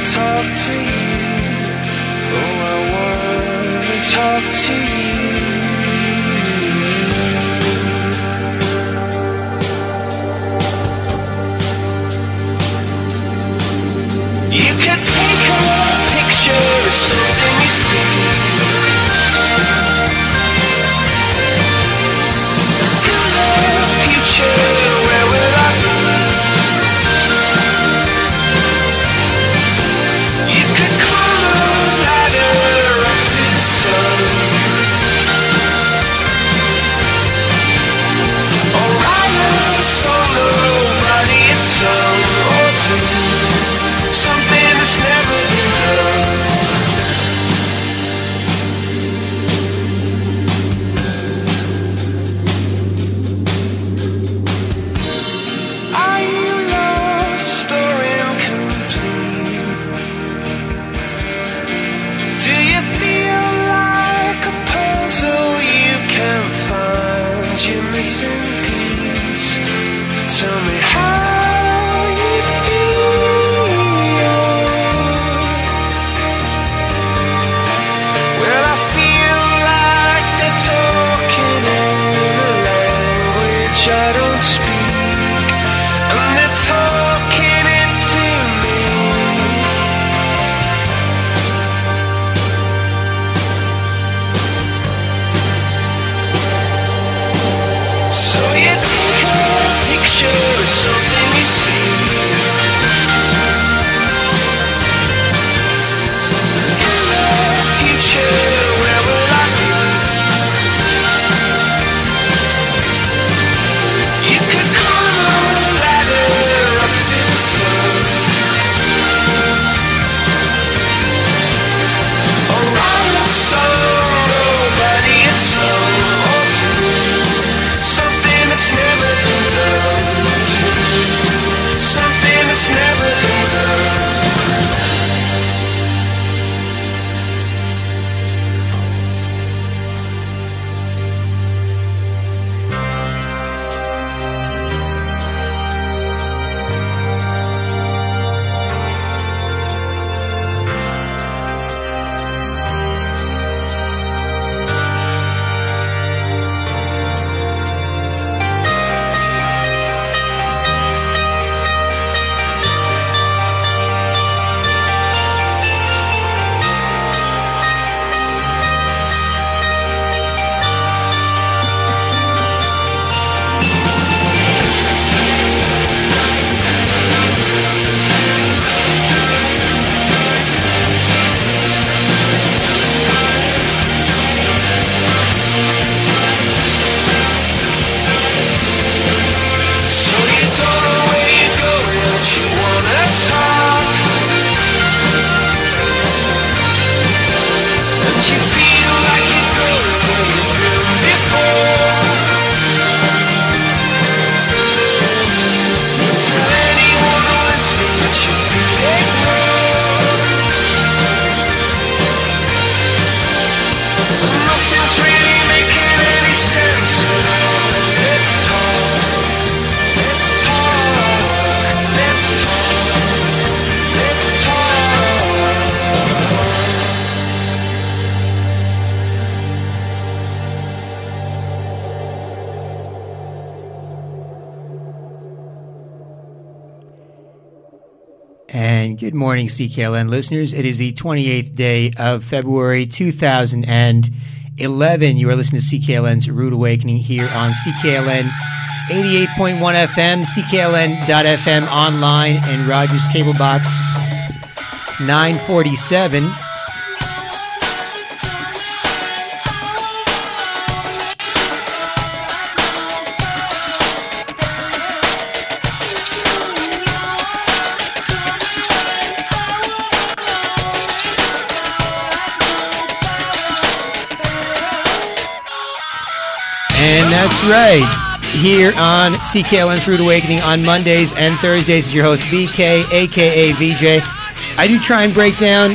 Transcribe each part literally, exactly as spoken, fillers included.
talk to you. Oh, I wanna talk to you. You can take a picture of something you see. In the future, where will I be? You could climb a ladder up to the sun, or write a song nobody had sung, or do something that's never been done. Are you lost or incomplete? Do you feel like a puzzle you can't find your missing piece? Tell me how you feel. Well, I feel like they're talking in a language I don't speak, and they're talking it to me. So you take a picture of something you see. In the future, where will I be? You could climb a ladder up to the sun, or write a song nobody had sung, or do something that's never been done. Do something that's never been done. So you don't know where you're going, but you wanna talk, and you feel like you're going where you've been before. Don't tell anyone to listen, but you feel ignored, and nothing's really making any sense at all. Let's talk. Let's talk, let's talk, let's talk. And good morning, C K L N listeners. It is the twenty-eighth day of February two thousand eleven. You are listening to C K L N's Rude Awakening here on C K L N eighty-eight point one F M, C K L N dot F M online, and Rogers Cable Box nine forty-seven. And that's right. Here on C K L N's Rude Awakening on Mondays and Thursdays is your host, B K, a k a. V J. I do try and break down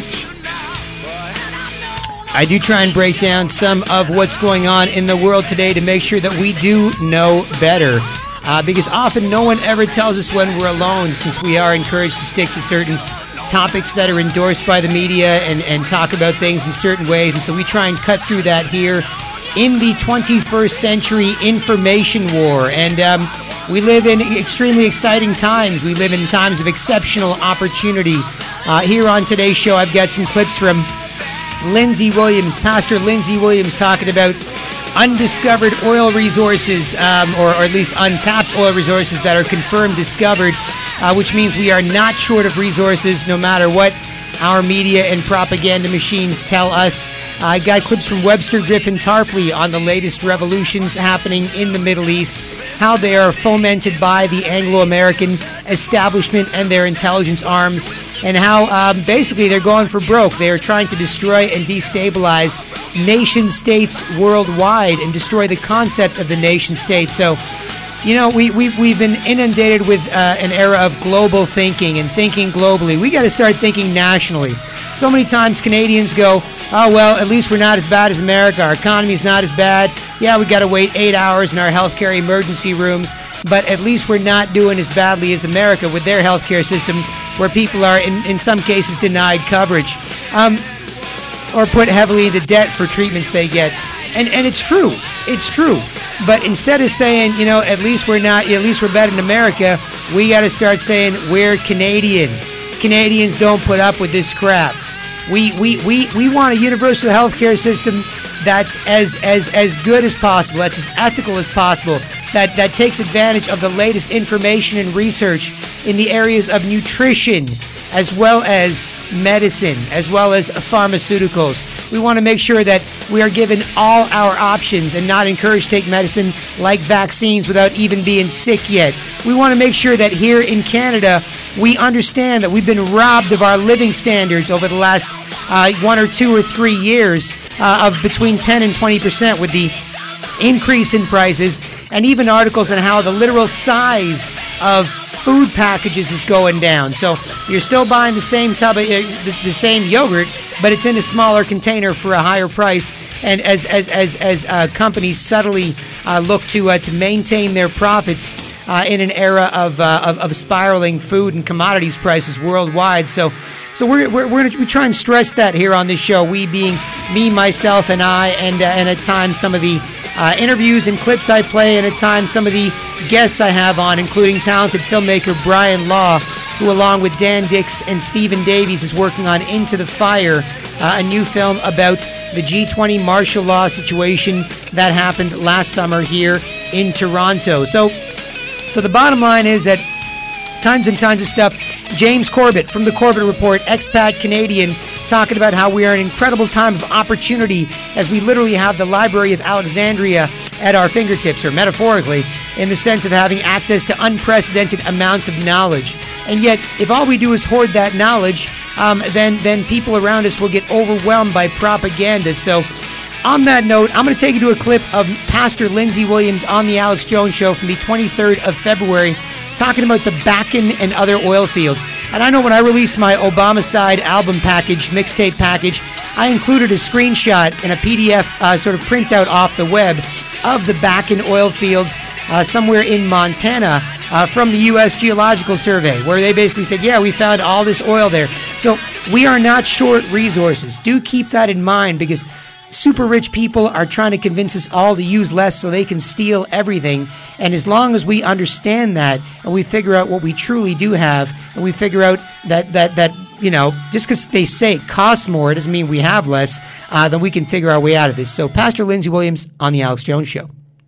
I do try and break down some of what's going on in the world today to make sure that we do know better. Uh, because often no one ever tells us when we're alone, since we are encouraged to stick to certain topics that are endorsed by the media and, and talk about things in certain ways. And so we try and cut through that here in the twenty-first century information war. And um, we live in extremely exciting times. We live in times of exceptional opportunity. Uh, here on today's show, I've got some clips from Lindsey Williams, Pastor Lindsey Williams, talking about undiscovered oil resources, um, or, or at least untapped oil resources that are confirmed discovered, uh, which means we are not short of resources no matter what our media and propaganda machines tell us. I got clips from Webster Griffin Tarpley on the latest revolutions happening in the Middle East, how they are fomented by the Anglo-American establishment and their intelligence arms, and how um, basically they're going for broke. They are trying to destroy and destabilize nation states worldwide and destroy the concept of the nation state. So, you know, we, we, we've been inundated with uh, an era of global thinking and thinking globally. We got to start thinking nationally. So many times Canadians go, oh, well, at least we're not as bad as America. Our economy's not as bad. Yeah, we got to wait eight hours in our healthcare emergency rooms, but at least we're not doing as badly as America with their healthcare system, where people are, in, in some cases, denied coverage. Um, or put heavily into debt for treatments they get. And and it's true. It's true. But instead of saying, you know, at least we're not, at least we're better than America, we got to start saying we're Canadian. Canadians don't put up with this crap. We we, we, we want a universal healthcare system that's as, as, as good as possible, that's as ethical as possible, that, that takes advantage of the latest information and research in the areas of nutrition, as well as medicine, as well as pharmaceuticals. We want to make sure that we are given all our options and not encouraged to take medicine like vaccines without even being sick yet. We want to make sure that here in Canada, we understand that we've been robbed of our living standards over the last uh, one or two or three years uh, of between ten and twenty percent with the increase in prices, and even articles on how the literal size of food packages is going down. So you're still buying the same tub of, uh, the, the same yogurt, but it's in a smaller container for a higher price. And as as as as uh, companies subtly uh, look to uh, to maintain their profits uh, in an era of, uh, of of spiraling food and commodities prices worldwide. So. So we're we're, we're gonna we try and stress that here on this show. We being me, myself, and I, and uh, and at times some of the uh, interviews and clips I play, and at times some of the guests I have on, including talented filmmaker Brian Law, who along with Dan Dix and Stephen Davies is working on Into the Fire, uh, a new film about the G twenty martial law situation that happened last summer here in Toronto. So, so the bottom line is that tons and tons of stuff. James Corbett from the Corbett Report, expat Canadian, talking about how we are in an incredible time of opportunity as we literally have the Library of Alexandria at our fingertips, or metaphorically, in the sense of having access to unprecedented amounts of knowledge. And yet, if all we do is hoard that knowledge, um, then, then people around us will get overwhelmed by propaganda. So, on that note, I'm going to take you to a clip of Pastor Lindsey Williams on the Alex Jones Show from the twenty-third of February, talking about the Bakken and other oil fields. And I know when I released my Obama Side album package, mixtape package, I included a screenshot and a P D F uh, sort of printout off the web of the Bakken oil fields uh, somewhere in Montana uh, from the U S Geological Survey, where they basically said, yeah, we found all this oil there. So we are not short resources. Do keep that in mind, because super rich people are trying to convince us all to use less so they can steal everything. And as long as we understand that and we figure out what we truly do have, and we figure out that, that, that you know, just because they say it costs more, it doesn't mean we have less, uh, then we can figure our way out of this. So Pastor Lindsey Williams on the Alex Jones Show.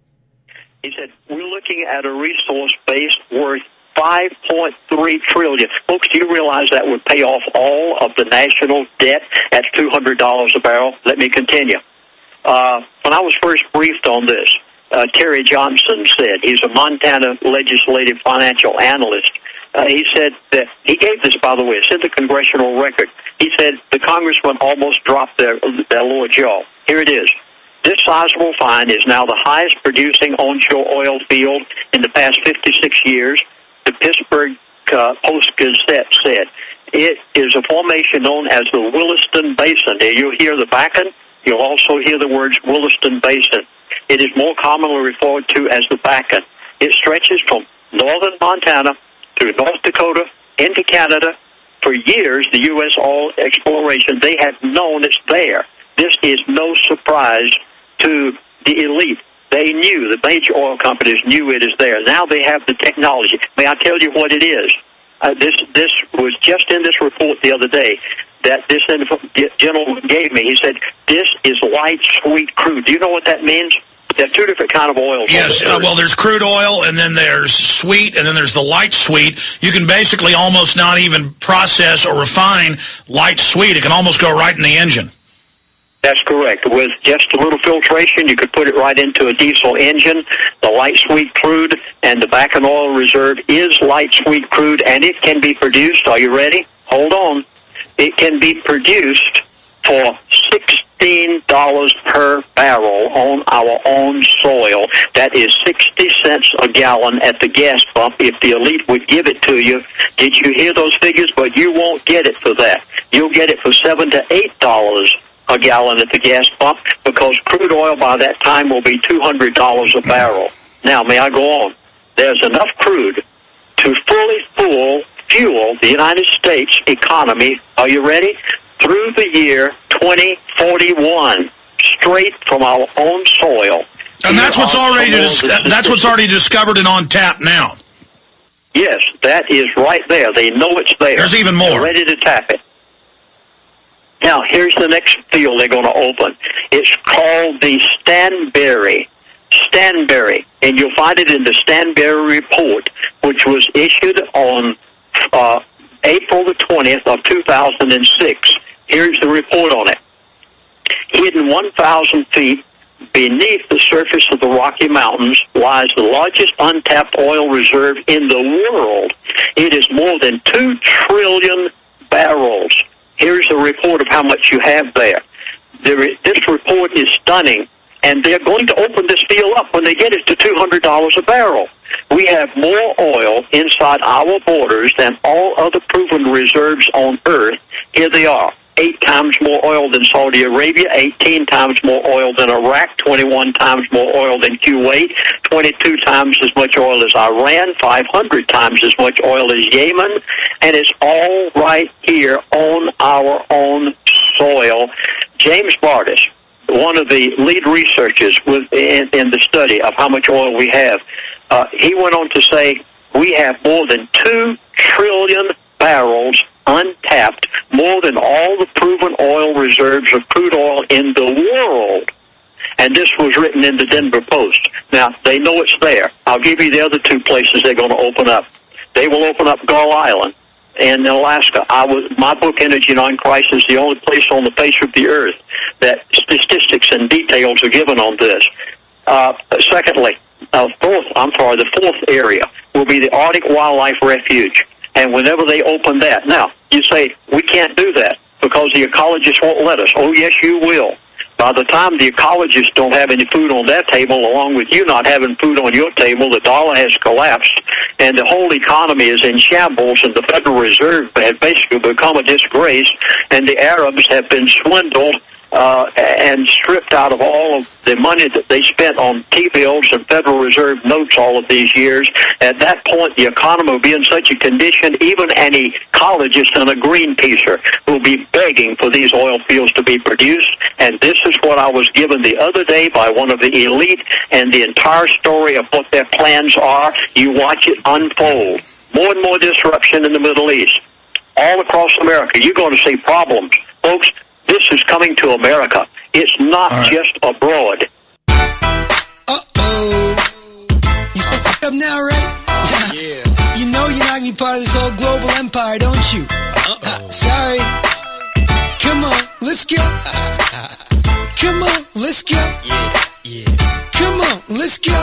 He said, we're looking at a resource base worth five point three trillion dollars. Folks, do you realize that would pay off all of the national debt at two hundred dollars a barrel? Let me continue. Uh, when I was first briefed on this, uh, Terry Johnson said, he's a Montana legislative financial analyst, uh, he said that, he gave this, by the way, it's in the congressional record. He said the congressman almost dropped their, their lower jaw. Here it is. This sizable find is now the highest producing onshore oil field in the past fifty-six years. The Pittsburgh uh, Post-Gazette said it is a formation known as the Williston Basin. You'll hear the Bakken. You'll also hear the words Williston Basin. It is more commonly referred to as the Bakken. It stretches from northern Montana through North Dakota, into Canada, for years, the U S oil exploration, they have known it's there. This is no surprise to the elite. They knew, the major oil companies knew it is there. Now they have the technology. May I tell you what it is? Uh, this this was just in this report the other day that this gentleman gave me. He said, this is light sweet crude. Do you know what that means? There are two different kind of oils. Yes, uh, well, there's crude oil, and then there's sweet, and then there's the light sweet. You can basically almost not even process or refine light sweet. It can almost go right in the engine. That's correct. With just a little filtration, you could put it right into a diesel engine. The light sweet crude and the Bakken oil reserve is light sweet crude, and it can be produced. Are you ready? Hold on. It can be produced for sixteen dollars per barrel on our own soil. That is sixty cents a gallon at the gas pump if the elite would give it to you. Did you hear those figures? But you won't get it for that. You'll get it for seven to eight dollars a gallon at the gas pump, because crude oil by that time will be two hundred dollars a barrel. Now, may I go on? There's enough crude to fully fuel, fuel the United States economy. Are you ready? Through the year twenty forty-one, straight from our own soil. And that's what's already dis- that's what's already discovered and on tap now. Yes, that is right there. They know it's there. There's even more. They're ready to tap it. Now, here's the next field they're going to open. It's called the Stanberry. Stanberry. And you'll find it in the Stanberry report, which was issued on uh, April the twentieth of two thousand six. Here's the report on it. Hidden one thousand feet beneath the surface of the Rocky Mountains lies the largest untapped oil reserve in the world. It is more than two trillion barrels. Here's a report of how much you have there. there. This report is stunning, and they're going to open this deal up when they get it to two hundred dollars a barrel. We have more oil inside our borders than all other proven reserves on Earth. Here they are. Eight times more oil than Saudi Arabia, eighteen times more oil than Iraq, twenty-one times more oil than Kuwait, twenty-two times as much oil as Iran, five hundred times as much oil as Yemen, and it's all right here on our own soil. James Bardis, one of the lead researchers within in the study of how much oil we have, uh, he went on to say we have more than two trillion barrels untapped, more than all the proven oil reserves of crude oil in the world. And this was written in the Denver Post. Now, they know it's there. I'll give you the other two places they're going to open up. They will open up Gull Island in Alaska. I was, my book, Energy Non Crisis, is the only place on the face of the earth that statistics and details are given on this. Uh, secondly, uh, fourth, I'm sorry, the fourth area will be the Arctic Wildlife Refuge. And whenever they open that, now, you say, we can't do that because the ecologists won't let us. Oh, yes, you will. By the time the ecologists don't have any food on their table, along with you not having food on your table, the dollar has collapsed, and the whole economy is in shambles, and the Federal Reserve has basically become a disgrace, and the Arabs have been swindled uh, and stripped out of all of the money that they spent on T-bills and Federal Reserve notes all of these years. At that point, the economy will be in such a condition, even an ecologist and a Greenpeacer will be begging for these oil fields to be produced. And this is what I was given the other day by one of the elite, and the entire story of what their plans are. You watch it unfold. More and more disruption in the Middle East. All across America, you're going to see problems. Folks, this is coming to America. It's not right. Just abroad. Uh-oh. You f***ed up now, right? Yeah. You know you're not going to be part of this whole global empire, don't you? Uh-oh. Uh, sorry. Come on, let's go. Come on, let's go. Yeah, yeah. Come on, let's go.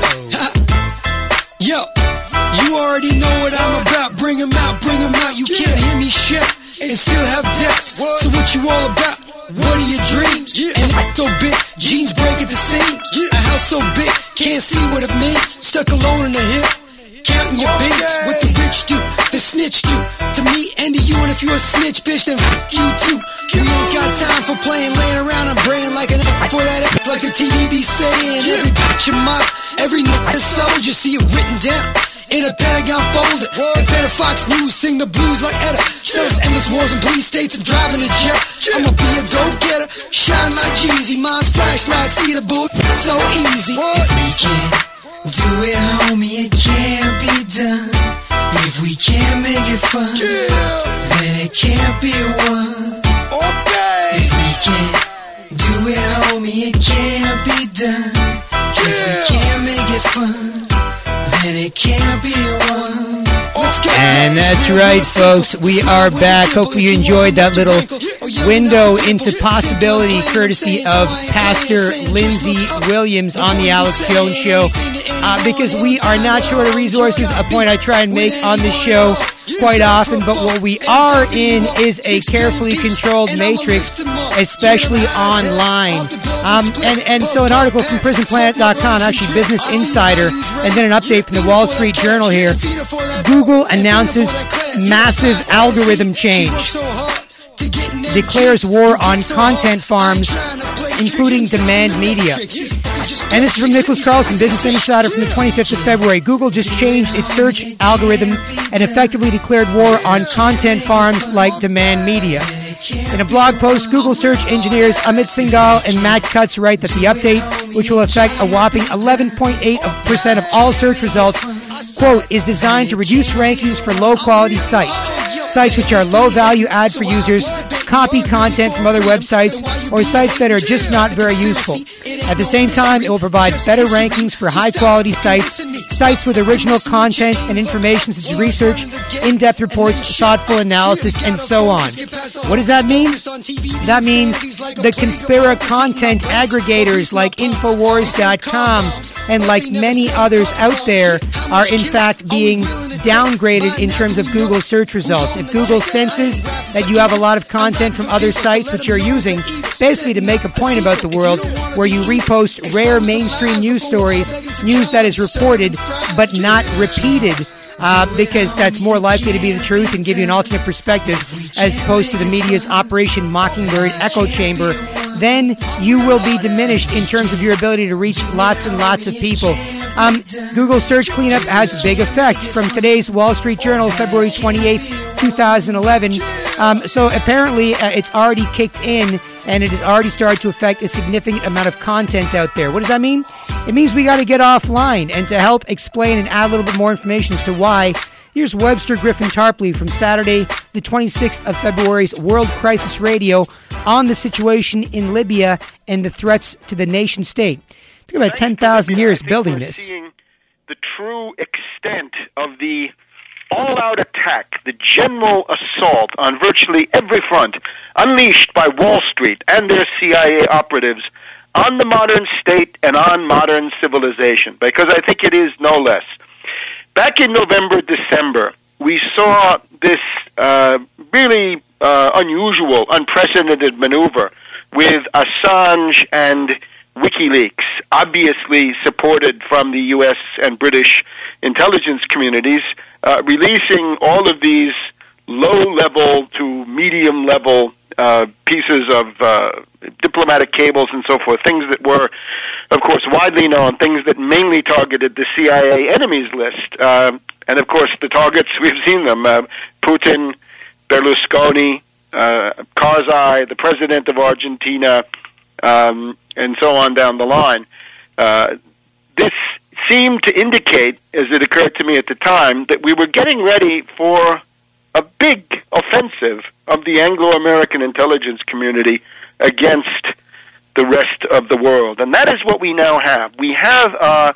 Yo, you already know what I'm about. Bring 'em out, bring 'em out. You can't hear me shout and still have debts. So what you all about? What are your dreams? Yeah. And it's so big, jeans break at the seams. Yeah. A house so big, can't see what it means. Stuck alone in the hill, counting your okay. beans. What the rich do, the snitch do. To me and to you, and if you a snitch, bitch, then f*** you too. We ain't got time for playing, laying around. I'm praying like an for that like the T V be saying. Every bitch you mob, every n***a soldier, see it written down in a Pentagon folder. And better Fox News sing the blues like Etta. Sells endless wars in police states and driving a jet. I'ma be a go-getter, shine like Jeezy. Mine's flashlight, see the boot, so easy. If we can't do it, homie, it can't be done. If we can't make it fun, then it can't be one. Okay. If we can't do it, homie, it can't be done. If we can't make it fun, then it can't be one. And that's right, folks. We are back. Hopefully you enjoyed that little window into possibility courtesy of Pastor Lindsey Williams on the Alex Jones Show. Uh, because we are not short of resources, a point I try and make on the show quite often, but what we are in is a carefully controlled matrix, especially online. Um, and, and so an article from prison planet dot com, actually Business Insider, and then an update from the Wall Street Journal here. Google announces massive algorithm change, declares war on content farms, including demand media. And this is from Nicholas Carlson, Business Insider, from the twenty-fifth of February. Google just changed its search algorithm and effectively declared war on content farms like demand media. In a blog post, Google search engineers Amit Singhal and Matt Cutts write that the update, which will affect a whopping eleven point eight percent of all search results, quote, is designed to reduce rankings for low-quality sites. Sites which are low-value add for users, copy content from other websites, or sites that are just not very useful. At the same time, it will provide better rankings for high-quality sites, sites with original content and information such as research, in-depth reports, thoughtful analysis, and so on. What does that mean? That means the Conspira content aggregators like Infowars dot com and like many others out there are in fact being downgraded in terms of Google search results. If Google senses that you have a lot of content from other sites that you're using, basically to make a point about the world, where you repost rare mainstream news stories, news that is reported but not repeated, uh, because that's more likely to be the truth and give you an alternate perspective as opposed to the media's Operation Mockingbird echo chamber, then you will be diminished in terms of your ability to reach lots and lots of people. Um, Google search cleanup has a big effect. From today's Wall Street Journal, February twenty-eighth, twenty eleven. Um, so apparently uh, it's already kicked in, and it has already started to affect a significant amount of content out there. What does that mean? It means we got to get offline. And to help explain and add a little bit more information as to why, here's Webster Griffin Tarpley from Saturday, the twenty-sixth of February's World Crisis Radio on the situation in Libya and the threats to the nation state. It took about ten thousand years building this. Seeing the true extent of the all-out attack, the general assault on virtually every front, unleashed by Wall Street and their C I A operatives on the modern state and on modern civilization, because I think it is no less. Back in November, December, we saw this uh, really uh, unusual, unprecedented maneuver with Assange and WikiLeaks, obviously supported from the U S and British intelligence communities, uh, releasing all of these low-level to medium-level uh, pieces of uh, diplomatic cables and so forth, things that were, of course, widely known, things that mainly targeted the C I A enemies list. Uh, and, of course, the targets, we've seen them, uh, Putin, Berlusconi, uh, Karzai, the president of Argentina, um, and so on down the line. Uh, this seemed to indicate, as it occurred to me at the time, that we were getting ready for a big offensive of the Anglo-American intelligence community against the rest of the world. And that is what we now have. We have uh,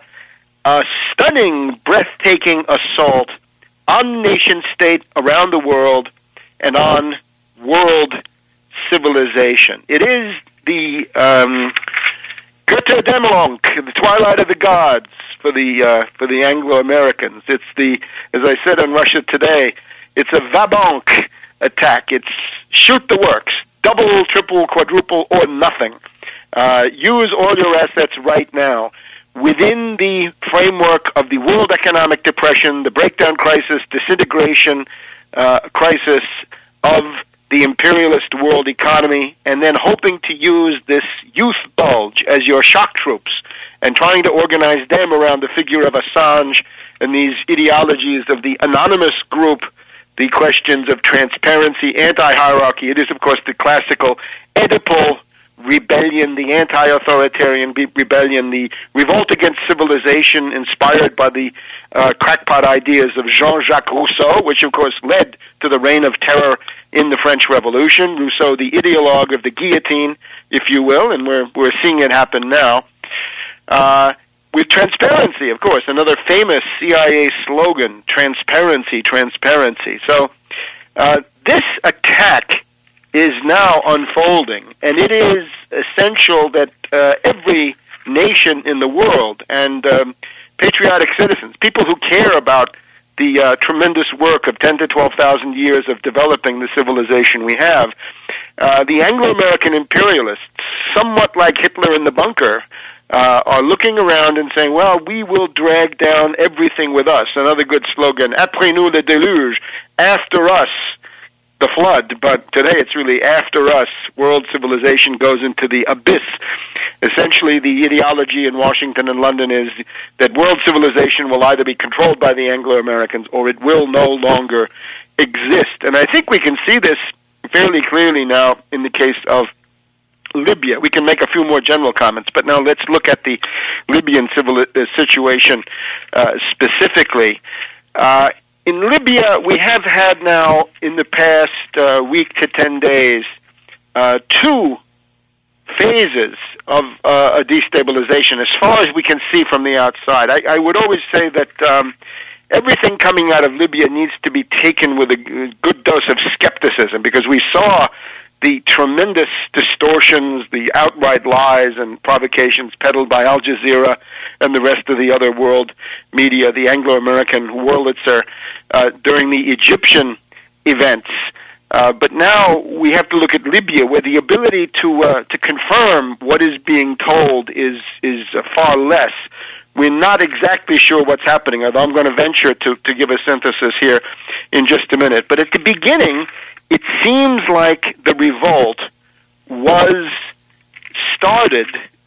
a stunning, breathtaking assault on nation-state around the world and on world civilization. It is the um, Götterdämmerung, the twilight of the gods for the uh, for the Anglo-Americans. It's the, as I said on Russia Today, it's a va-banque attack. It's shoot the works, double, triple, quadruple, or nothing. Uh, use all your assets right now within the framework of the world economic depression, the breakdown crisis, disintegration uh, crisis of the imperialist world economy, and then hoping to use this youth bulge as your shock troops and trying to organize them around the figure of Assange and these ideologies of the anonymous group, the questions of transparency, anti-hierarchy. It is, of course, the classical Oedipal rebellion, the anti-authoritarian be- rebellion, the revolt against civilization inspired by the uh, crackpot ideas of Jean-Jacques Rousseau, which, of course, led to the reign of terror in the French Revolution. Rousseau, the ideologue of the guillotine, if you will, and we're, we're seeing it happen now. Uh, with transparency, of course, another famous C I A slogan, transparency, transparency. So uh, this attack is now unfolding, and it is essential that uh, every nation in the world and um, patriotic citizens, people who care about the uh, tremendous work of ten to twelve thousand years of developing the civilization we have, uh, the Anglo-American imperialists, somewhat like Hitler in the bunker, uh, are looking around and saying, well, we will drag down everything with us. Another good slogan, après nous le déluge, after us the flood, but today it's really after us, world civilization goes into the abyss. Essentially, the ideology in Washington and London is that world civilization will either be controlled by the Anglo-Americans or it will no longer exist. And I think we can see this fairly clearly now in the case of Libya. We can make a few more general comments, but now let's look at the Libyan civil uh, situation uh, specifically. Uh, In Libya, we have had now, in the past uh, week to ten days, uh, two phases of uh, a destabilization, as far as we can see from the outside. I, I would always say that um, everything coming out of Libya needs to be taken with a good dose of skepticism, because we saw the tremendous distortions, the outright lies and provocations peddled by Al Jazeera and the rest of the other world media, the Anglo-American Wurlitzer, uh, during the Egyptian events. Uh, but now we have to look at Libya, where the ability to uh, to confirm what is being told is is uh, far less. We're not exactly sure what's happening, although I'm going to venture to, to give a synthesis here in just a minute. But at the beginning, it seems like the revolt was started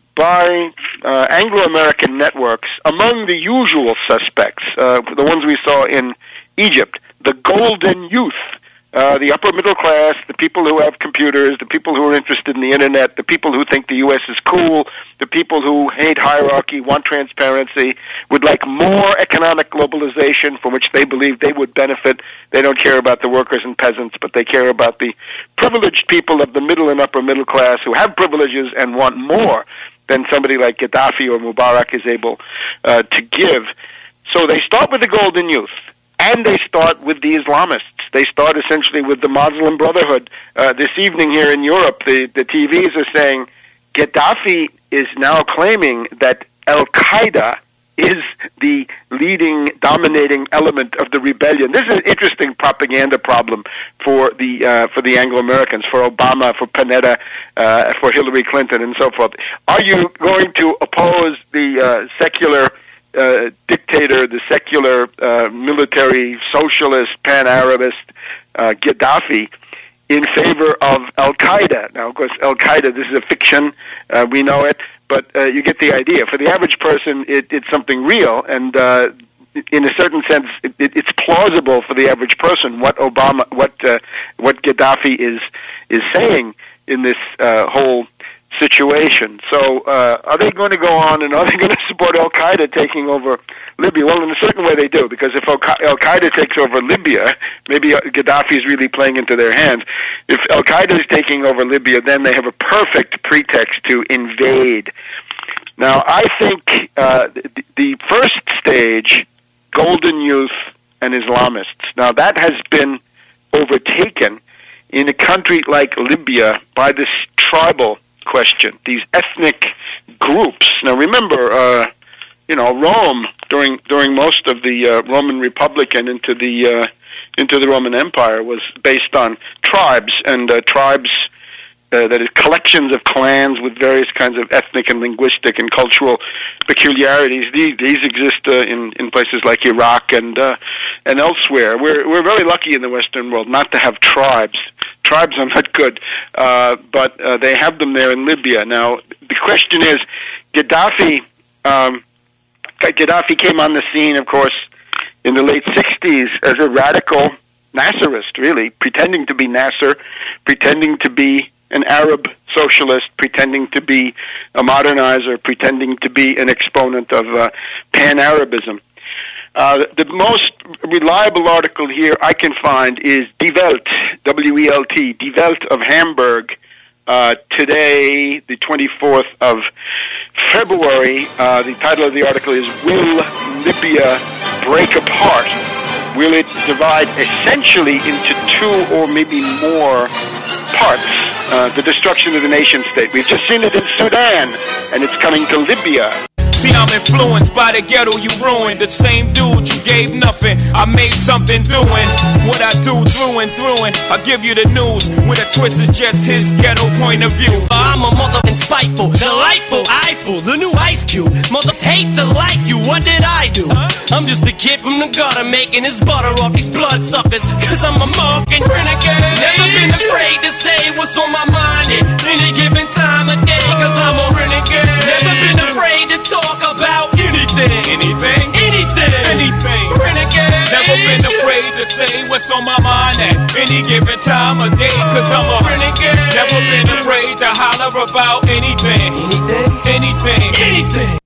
by uh, Anglo-American networks among the usual suspects, uh, the ones we saw in Egypt, the golden youth, uh, the upper middle class, the people who have computers, the people who are interested in the internet, the people who think the U S is cool, the people who hate hierarchy, want transparency, would like more economic globalization from which they believe they would benefit. They don't care about the workers and peasants, but they care about the privileged people of the middle and upper middle class who have privileges and want more than somebody like Gaddafi or Mubarak is able uh, to give. So they start with the golden youth, and they start with the Islamists. They start essentially with the Muslim Brotherhood. Uh, this evening here in Europe, the, the T Vs are saying Gaddafi is now claiming that Al-Qaeda is the leading, dominating element of the rebellion. This is an interesting propaganda problem for the uh, for the Anglo-Americans, for Obama, for Panetta, uh, for Hillary Clinton, and so forth. Are you going to oppose the uh, secular uh, dictator, the secular uh, military socialist, pan-Arabist uh, Gaddafi, in favor of Al-Qaeda? Now, of course, Al-Qaeda, this is a fiction. Uh, we know it. But uh, you get the idea. For the average person, it, it's something real, and uh, in a certain sense, it, it, it's plausible for the average person what Obama, what uh, what Gaddafi is is saying in this uh, whole situation. So, uh, are they going to go on, and are they going to support Al Qaeda taking over Libya? Well, in a certain way, they do, because if Al Qaeda takes over Libya, maybe Gaddafi is really playing into their hands. If Al Qaeda is taking over Libya, then they have a perfect pretext to invade. Now, I think uh, the, the first stage, Golden Youth and Islamists, now that has been overtaken in a country like Libya by this tribal question, these ethnic groups. Now, remember, uh, you know, Rome during during most of the uh, Roman Republic and into the uh, into the Roman Empire was based on tribes and uh, tribes. Uh, that is, collections of clans with various kinds of ethnic and linguistic and cultural peculiarities. These, these exist uh, in in places like Iraq and uh, and elsewhere. We're we're very lucky in the Western world not to have tribes. Tribes are not good, uh, but uh, they have them there in Libya. Now, the question is, Gaddafi. Um, Gaddafi came on the scene, of course, in the late sixties as a radical Nasserist, really, pretending to be Nasser, pretending to be an Arab socialist, pretending to be a modernizer, pretending to be an exponent of uh, pan-Arabism. Uh, the most reliable article here I can find is Die Welt, W E L T, Die Welt of Hamburg, uh, today, the twenty-fourth of February. Uh, the title of the article is Will Libya Break Apart? Will it divide essentially into two or maybe more parts? Uh, the destruction of the nation-state. We've just seen it in Sudan, and it's coming to Libya. See, I'm influenced by the ghetto you ruined. The same dude you gave nothing, I made something doing what I do through and through. And I give you the news with a twist is just his ghetto point of view. I'm a motherfucking spiteful, delightful, eyeful, the new Ice Cube. Mothers hate to like you, what did I do? Huh? I'm just a kid from the gutter making his butter off these bloodsuckers. Cause I'm a motherfucking renegade. Never been afraid to say what's on my mind at any given time of day. Cause I'm a renegade. Never been afraid to talk about anything, Anything, anything, anything. renegade. Never been afraid to say what's on my mind at any given time of day. Cause I'm a renegade. Never been afraid to holler about anything, Anything, anything, anything.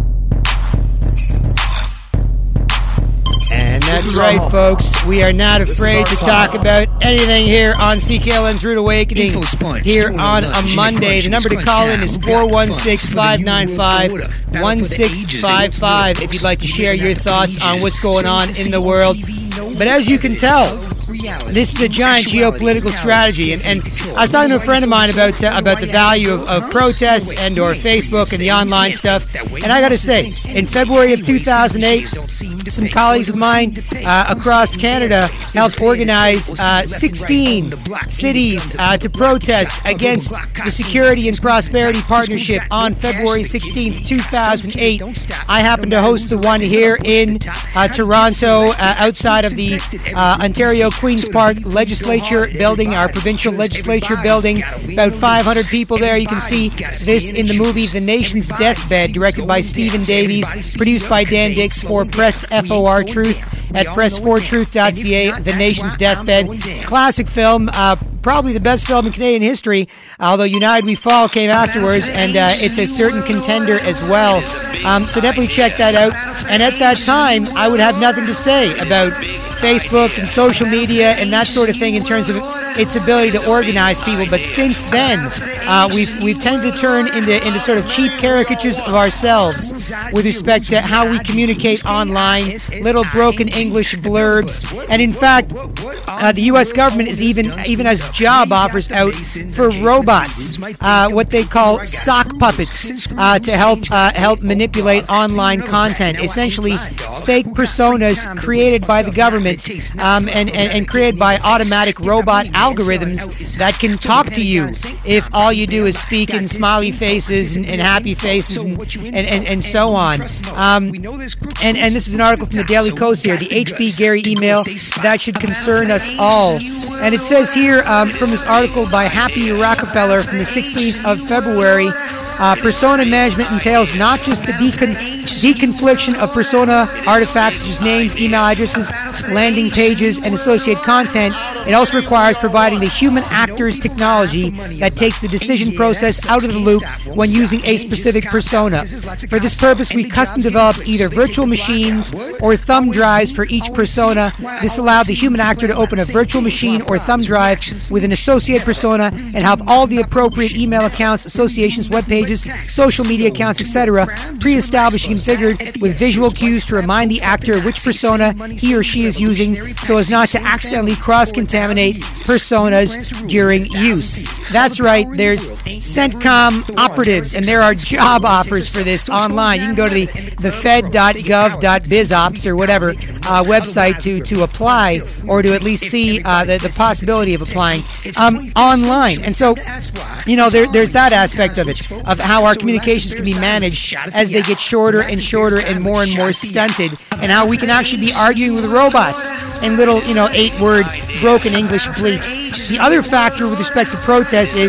And that's right, folks. We are not afraid to talk about anything here on C K L N's Rude Awakening here on a Monday. The number to call in is four one six, five nine five, one six five five if you'd like to share your thoughts on what's going on in the world. But as you can tell, this is a giant geopolitical strategy, and, and I was talking to a friend of mine about uh, about the value of, of protests and or Facebook and the online stuff, and I got to say, in February of two thousand eight, some colleagues of mine uh, across Canada helped organize uh, sixteen cities uh, to protest against the Security and Prosperity Partnership on February sixteenth, two thousand eight. I happened to host the one here in uh, Toronto, uh, outside of the uh, Ontario Queen's Park Legislature building, our provincial legislature building. About five hundred people there. You can see this in the movie The Nation's Deathbed, directed by Stephen Davies, produced by Dan Dix for Press F O R Truth at press for truth dot c a. The Nation's Deathbed. Classic film, uh, probably the best film in Canadian history, although United We Fall came afterwards, and uh, it's a certain contender as well. Um, so definitely check that out. And at that time, I would have nothing to say about Facebook and social media and that sort of thing in terms of its ability to organize people. But since then, uh, we've we've tended to turn into into sort of cheap caricatures of ourselves with respect to how we communicate online, little broken English blurbs. And in fact, uh, the U S government is even even has job offers out for robots, uh, what they call sock puppets, uh, to help uh, help manipulate online content. Essentially, fake personas created by the government um, and, and and created by automatic robot algorithms that can talk to you if all you do is speak in smiley faces and, and happy faces and, and, and, and so on. Um, and, and this is an article from the Daily Kos here, the H B Gary email that should concern us all. And it says here um, from this article by Happy Rockefeller from the sixteenth of February, Uh, persona management entails not just the decon- deconfliction of persona artifacts such as names, email addresses, landing pages, and associated content. It also requires providing the human actor's technology that takes the decision process out of the loop when using a specific persona. For this purpose, we custom developed either virtual machines or thumb drives for each persona. This allowed the human actor to open a virtual machine or thumb drive with an associated persona and have all the appropriate email accounts, associations, web pages, social media accounts, et cetera, pre-established and configured with visual cues to remind the actor which persona he or she is using so as not to accidentally cross-contaminate personas during use. That's right, there's CENTCOM operatives, and there are job offers for this online. You can go to the, the fed dot gov dot bizops or whatever uh, website to, to apply or to at least see uh, the, the possibility of applying um, online. And so, you know, there, there's that aspect of it, of how our communications can be managed as they get shorter and shorter and more and more stunted, and how we can actually be arguing with robots in little, you know, eight-word broken English bleeps. The other factor with respect to protests is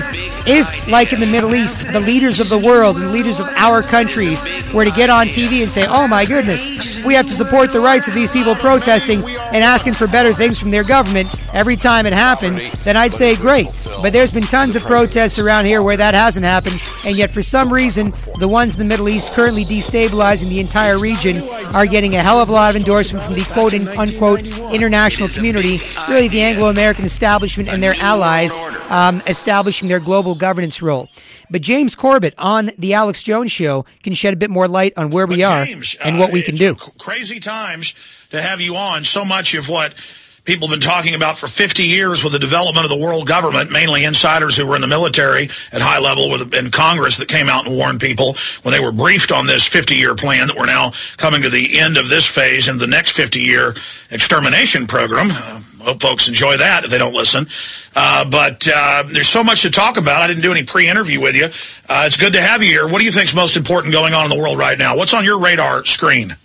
If, like in the Middle East, the leaders of the world and the leaders of our countries were to get on T V and say, oh my goodness, we have to support the rights of these people protesting and asking for better things from their government every time it happened, then I'd say great. But there's been tons of protests around here where that hasn't happened, and yet for some reason, the ones in the Middle East currently destabilizing the entire region are getting a hell of a lot of endorsement from the quote-unquote international community, really the Anglo-American establishment and their allies, um, establishing their global governance role. But James Corbett on the Alex Jones Show can shed a bit more light on where we are James, and what uh, we can do. Crazy times to have you on. So much of what people have been talking about for fifty years with the development of the world government, mainly insiders who were in the military at high level with in Congress that came out and warned people when they were briefed on this fifty-year plan that we're now coming to the end of this phase and the next fifty-year extermination program. Uh, hope folks enjoy that if they don't listen. Uh, but uh, there's so much to talk about. I didn't do any pre-interview with you. Uh, it's good to have you here. What do you think is most important going on in the world right now? What's on your radar screen?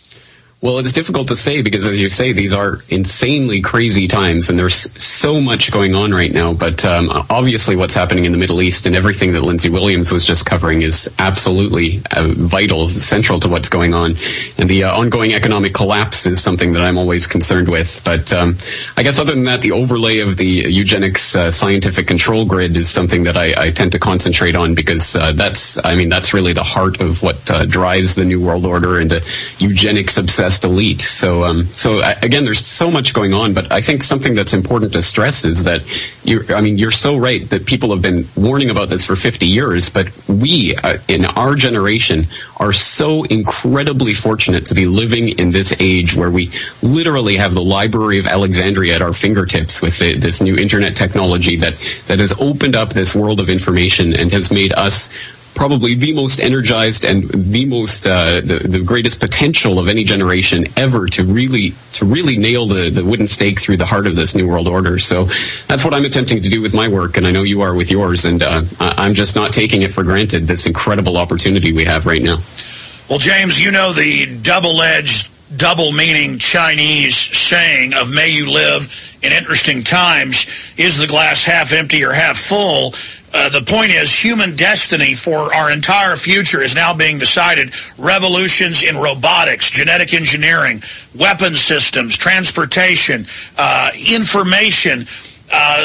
Well, it's difficult to say because, as you say, these are insanely crazy times, and there's so much going on right now. But um, obviously what's happening in the Middle East and everything that Lindsey Williams was just covering is absolutely uh, vital, central to what's going on. And the uh, ongoing economic collapse is something that I'm always concerned with. But um, I guess other than that, the overlay of the eugenics uh, scientific control grid is something that I, I tend to concentrate on because uh, that's, I mean, that's really the heart of what uh, drives the New World Order and the eugenics obsessed elite. So, um, so again, there's so much going on, but I think something that's important to stress is that you're, I mean, you're so right that people have been warning about this for fifty years, but we, uh, in our generation, are so incredibly fortunate to be living in this age where we literally have the Library of Alexandria at our fingertips with the, this new internet technology that, that has opened up this world of information and has made us probably the most energized and the most uh, the, the greatest potential of any generation ever to really to really nail the, the wooden stake through the heart of this new world order. So that's what I'm attempting to do with my work, and I know you are with yours, and uh, I'm just not taking it for granted, this incredible opportunity we have right now. Well, James, you know the double-edged, double-meaning Chinese saying of may you live in interesting times. Is the glass half empty or half full? Uh, the point is, human destiny for our entire future is now being decided. Revolutions in robotics, genetic engineering, weapon systems, transportation, uh, information. Uh,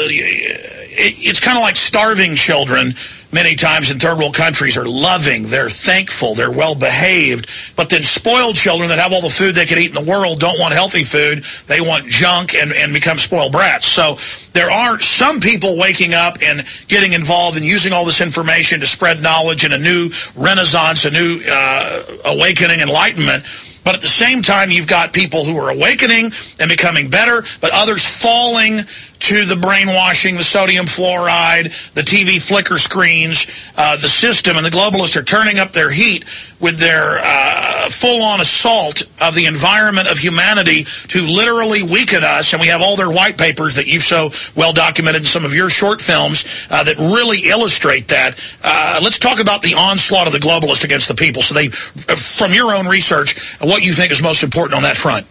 it, it's kind of like starving children. Many times in third world countries are loving, they're thankful, they're well-behaved, but then spoiled children that have all the food they could eat in the world don't want healthy food. They want junk and, and become spoiled brats. So there are some people waking up and getting involved and using all this information to spread knowledge in a new renaissance, a new uh, awakening, enlightenment. But at the same time, you've got people who are awakening and becoming better, but others falling to the brainwashing, the sodium fluoride, the T V flicker screens, uh, the system, and the globalists are turning up their heat with their uh, full-on assault of the environment of humanity to literally weaken us. And we have all their white papers that you've so well documented in some of your short films uh, that really illustrate that. Uh, let's talk about the onslaught of the globalists against the people. So they, from your own research, what you think is most important on that front.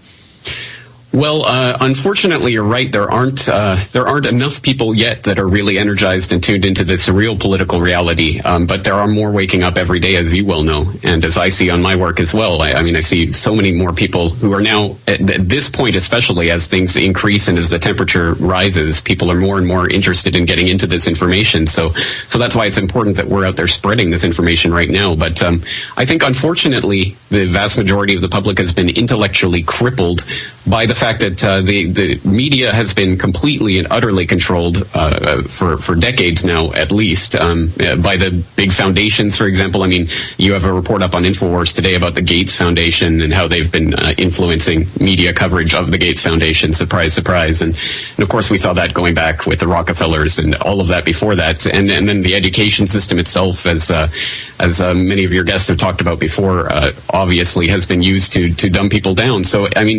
Well, uh, unfortunately, you're right. There aren't uh, there aren't enough people yet that are really energized and tuned into this surreal political reality. Um, but there are more waking up every day, as you well know, and as I see on my work as well. I, I mean, I see so many more people who are now, at, at this point, especially as things increase and as the temperature rises, people are more and more interested in getting into this information. So, so that's why it's important that we're out there spreading this information right now. But um, I think, unfortunately, the vast majority of the public has been intellectually crippled by the fact that uh, the, the media has been completely and utterly controlled uh, for, for decades now, at least, um, by the big foundations, for example. I mean, you have a report up on InfoWars today about the Gates Foundation and how they've been uh, influencing media coverage of the Gates Foundation. Surprise, surprise. And, and, of course, we saw that going back with the Rockefellers and all of that before that. And, and then the education system itself, as uh, as uh, many of your guests have talked about before, uh, obviously has been used to, to dumb people down. So, I mean, in a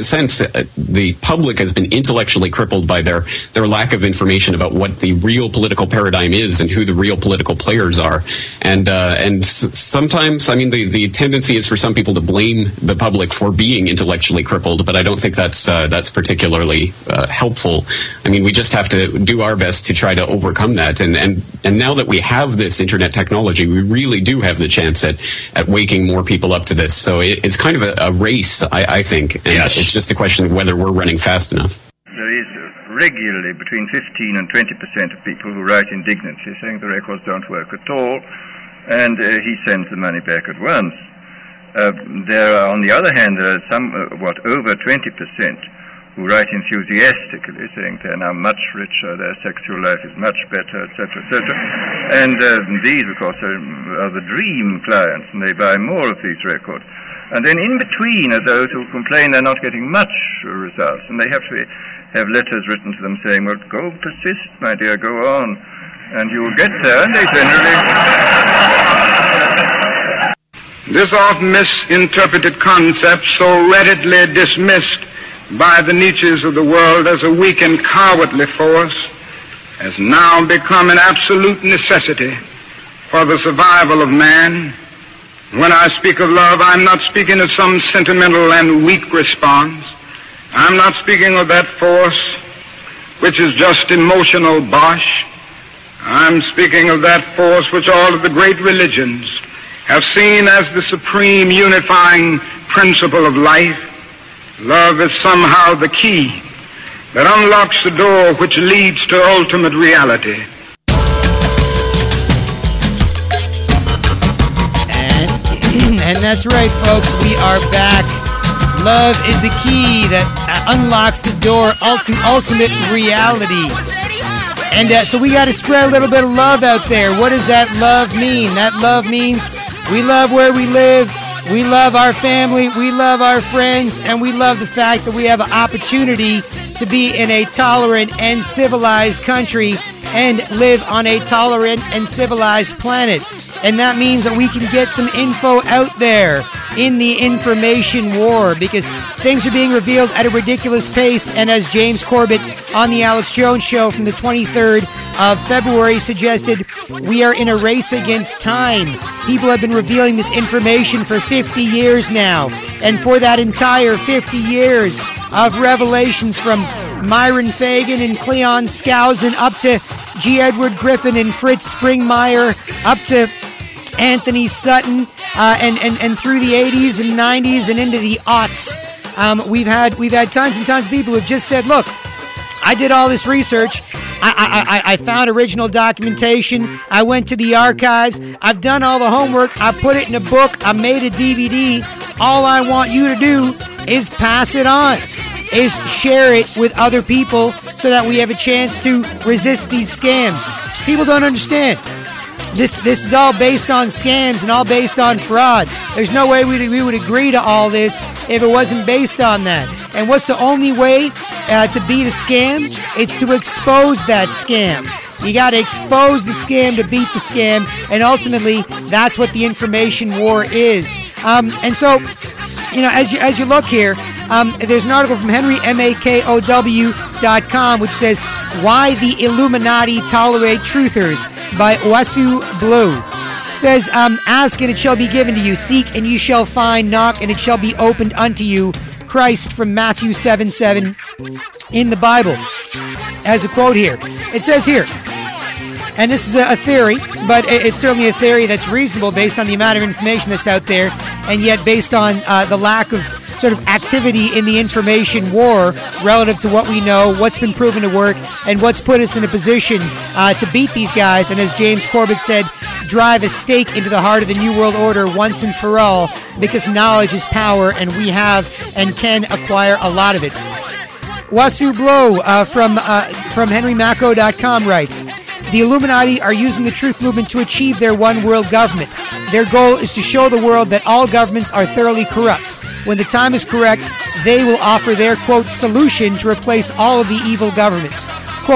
sense, uh, the public has been intellectually crippled by their, their lack of information about what the real political paradigm is and who the real political players are. And uh, and s- sometimes, I mean, the, the tendency is for some people to blame the public for being intellectually crippled, but I don't think that's uh, that's particularly uh, helpful. I mean, we just have to do our best to try to overcome that. And, and, and now that we have this internet technology, we really do have the chance at, at waking more people up to this. So it, it's kind of a, a race, I, I think. And yes. It's just a question of whether we're running fast enough. There is regularly between fifteen and twenty percent of people who write indignantly saying the records don't work at all, and uh, he sends the money back at once. Uh, there are, on the other hand, there are some, uh, what, over twenty percent who write enthusiastically, saying they're now much richer, their sexual life is much better, et cetera, et cetera. And uh, these, of course, are, are the dream clients, and they buy more of these records. And then in between are those who complain they're not getting much results, and they have to have letters written to them saying, well, go persist, my dear, go on, and you will get there, and they generally... This often misinterpreted concept, so readily dismissed by the niches of the world as a weak and cowardly force, has now become an absolute necessity for the survival of man. When I speak of love, I'm not speaking of some sentimental and weak response. I'm not speaking of that force which is just emotional bosh. I'm speaking of that force which all of the great religions have seen as the supreme unifying principle of life. Love is somehow the key that unlocks the door which leads to ultimate reality. And, and that's right, folks. We are back. Love is the key that uh, unlocks the door to ultimate reality. And uh, so we got to spread a little bit of love out there. What does that love mean? That love means we love where we live. We love our family, we love our friends, and we love the fact that we have an opportunity to be in a tolerant and civilized country and live on a tolerant and civilized planet. And that means that we can get some info out there in the information war, because things are being revealed at a ridiculous pace. And as James Corbett on the Alex Jones Show from the twenty-third of February suggested, we are in a race against time. People have been revealing this information for fifty years now. And for that entire fifty years of revelations from Myron Fagan and Cleon Skousen up to G. Edward Griffin and Fritz Springmeier, up to Anthony Sutton, uh, and, and, and through the eighties and nineties and into the aughts. Um, we've had we've had tons and tons of people who've just said, look, I did all this research. I, I, I found original documentation. I went to the archives. I've done all the homework. I put it in a book. I made a D V D. All I want you to do is pass it on, is share it with other people so that we have a chance to resist these scams. People don't understand. This this is all based on scams and all based on fraud. There's no way we, we would agree to all this if it wasn't based on that. And what's the only way uh, to beat a scam? It's to expose that scam. You got to expose the scam to beat the scam, and ultimately, that's what the information war is. Um, and so, you know, as you as you look here, um, there's an article from Henry Makow dot com which says, "Why the Illuminati Tolerate Truthers" by Wasu Blue. It says, um, "Ask and it shall be given to you. Seek and you shall find. Knock and it shall be opened unto you." Christ from Matthew seven seven in the Bible has a quote here. It says here, and this is a, a theory, but it's certainly a theory that's reasonable based on the amount of information that's out there, and yet based on uh, the lack of sort of activity in the information war relative to what we know, what's been proven to work, and what's put us in a position uh, to beat these guys, and as James Corbett said, drive a stake into the heart of the New World Order once and for all, because knowledge is power, and we have and can acquire a lot of it. Wasu Blow uh, from, uh, from Henry Makow dot com writes, "The Illuminati are using the truth movement to achieve their one world government. Their goal is to show the world that all governments are thoroughly corrupt. When the time is correct, they will offer their, quote, solution to replace all of the evil governments. Quote,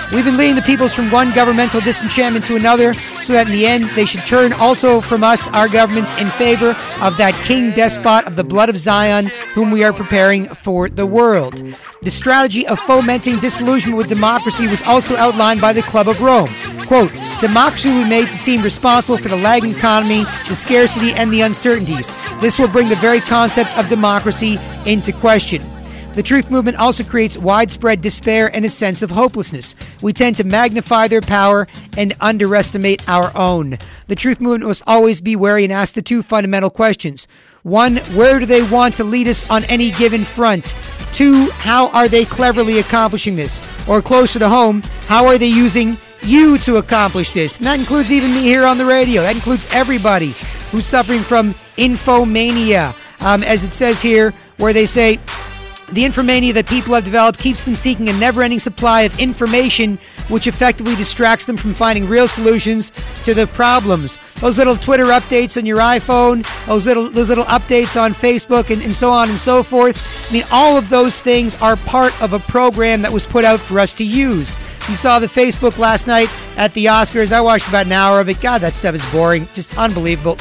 We've been leading the peoples from one governmental disenchantment to another, so that in the end they should turn also from us, our governments, in favor of that king despot of the blood of Zion, whom we are preparing for the world. The strategy of fomenting disillusionment with democracy was also outlined by the Club of Rome. Quote, democracy will be made to seem responsible for the lagging economy, the scarcity, and the uncertainties. This will bring the very concept of democracy into question. The truth movement also creates widespread despair and a sense of hopelessness. We tend to magnify their power and underestimate our own. The truth movement must always be wary and ask the two fundamental questions. One, where do they want to lead us on any given front? Two, how are they cleverly accomplishing this? Or closer to home, how are they using you to accomplish this? And that includes even me here on the radio. That includes everybody who's suffering from infomania. Um, as it says here, where they say, the infomania that people have developed keeps them seeking a never-ending supply of information, which effectively distracts them from finding real solutions to the problems. Those little Twitter updates on your iPhone, those little those little updates on Facebook, and, and so on and so forth. I mean, all of those things are part of a program that was put out for us to use. You saw the Facebook last night at the Oscars. I watched about an hour of it. God, that stuff is boring. Just unbelievable.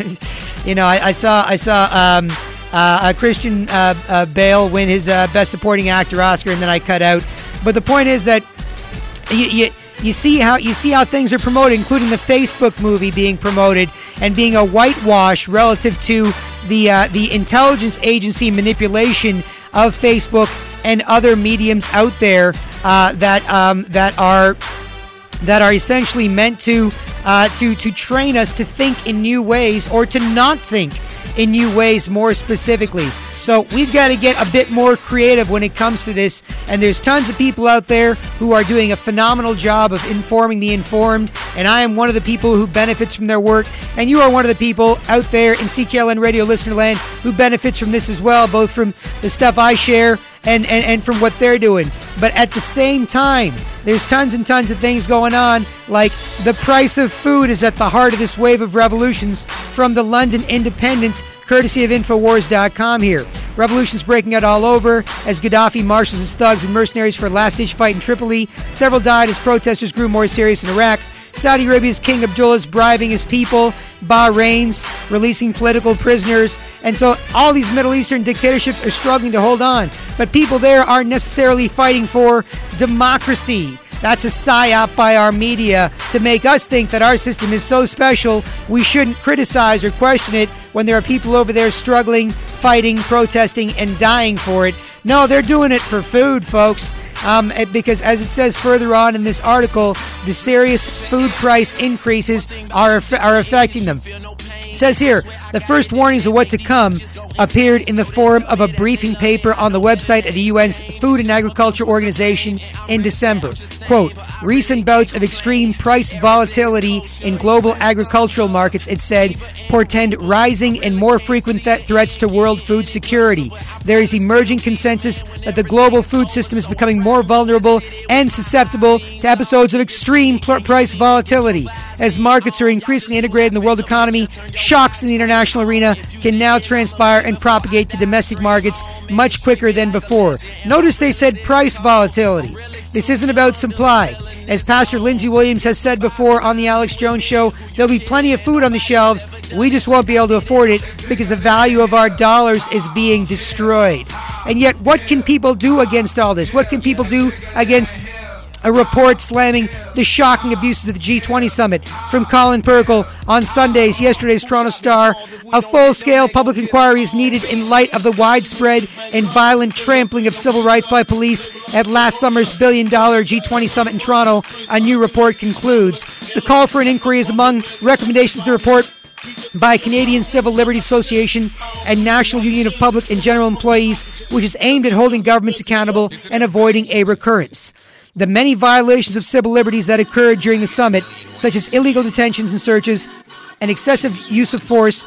you know, I, I saw I saw. Um, Uh, Christian uh, uh, Bale win his uh, Best Supporting Actor Oscar, and then I cut out. But the point is that you, you you see how you see how things are promoted, including the Facebook movie being promoted and being a whitewash relative to the uh, the intelligence agency manipulation of Facebook and other mediums out there uh, that um, that are that are essentially meant to uh, to to train us to think in new ways, or to not think in new ways, more specifically. So we've got to get a bit more creative when it comes to this, and there's tons of people out there who are doing a phenomenal job of informing the informed, and I am one of the people who benefits from their work, and you are one of the people out there in C K L N Radio listener land who benefits from this as well, both from the stuff I share and, and, and from what they're doing. But at the same time, there's tons and tons of things going on, like the price of food is at the heart of this wave of revolutions from the London Independent, courtesy of Infowars dot com here. Revolutions breaking out all over as Gaddafi marshals his thugs and mercenaries for a last-ditch fight in Tripoli. Several died as protesters grew more serious in Iraq. Saudi Arabia's King Abdullah is bribing his people. Bahrain's releasing political prisoners. And so all these Middle Eastern dictatorships are struggling to hold on. But people there aren't necessarily fighting for democracy. That's a psyop by our media to make us think that our system is so special we shouldn't criticize or question it when there are people over there struggling, fighting, protesting, and dying for it. No, they're doing it for food, folks. Um, because as it says further on in this article, the serious food price increases are are affecting them. It says here, the first warnings of what to come appeared in the form of a briefing paper on the website of the U N's Food and Agriculture Organization in December. Quote, recent bouts of extreme price volatility in global agricultural markets, it said, portend rising and more frequent th- threats to world food security. There is emerging consensus that the global food system is becoming more vulnerable and susceptible to episodes of extreme pl- price volatility. As markets are increasingly integrated in the world economy, shocks in the international arena can now transpire and propagate to domestic markets much quicker than before. Notice they said price volatility. This isn't about supply. As Pastor Lindsey Williams has said before on the Alex Jones Show, there'll be plenty of food on the shelves. We just won't be able to afford it because the value of our dollars is being destroyed. And yet, what can people do against all this? What can people do against a report slamming the shocking abuses of the G twenty summit? From Colin Perkle on Sunday's yesterday's Toronto Star, a full-scale public inquiry is needed in light of the widespread and violent trampling of civil rights by police at last summer's billion-dollar G twenty summit in Toronto, a new report concludes. The call for an inquiry is among recommendations to the report by Canadian Civil Liberties Association and National Union of Public and General Employees, which is aimed at holding governments accountable and avoiding a recurrence. The many violations of civil liberties that occurred during the summit, such as illegal detentions and searches and excessive use of force,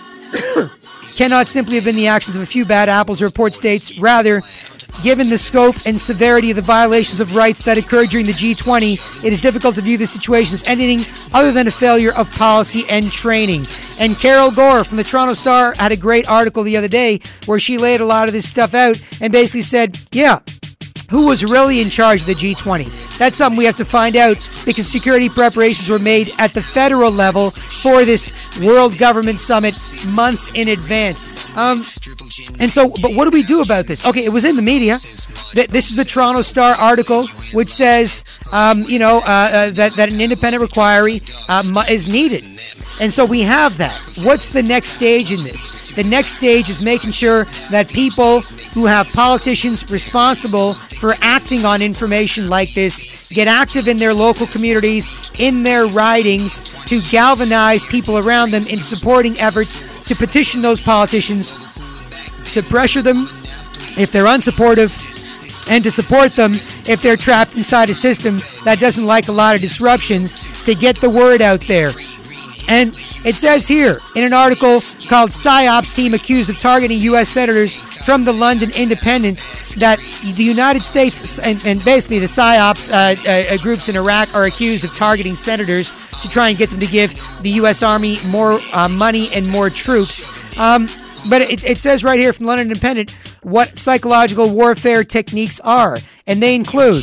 cannot simply have been the actions of a few bad apples, the report states. Rather, given the scope and severity of the violations of rights that occurred during the G twenty, it is difficult to view the situation as anything other than a failure of policy and training. And Carol Gore from the Toronto Star had a great article the other day where she laid a lot of this stuff out and basically said, yeah, who was really in charge of the G twenty? That's something we have to find out, because security preparations were made at the federal level for this World Government Summit months in advance. Um, and so, but what do we do about this? Okay, it was in the media. This is the Toronto Star article, which says, um, you know, uh, uh, that, that an independent inquiry uh, is needed. And so we have that. What's the next stage in this? The next stage is making sure that people who have politicians responsible for acting on information like this get active in their local communities, in their ridings, to galvanize people around them in supporting efforts to petition those politicians, to pressure them if they're unsupportive, and to support them if they're trapped inside a system that doesn't like a lot of disruptions, to get the word out there. And it says here in an article called PSYOPs Team Accused of Targeting U S Senators from the London Independent that the United States and, and basically the PSYOPs uh, uh, groups in Iraq are accused of targeting senators to try and get them to give the U S Army more uh, money and more troops. Um, but it, it says right here from the London Independent what psychological warfare techniques are. And they include,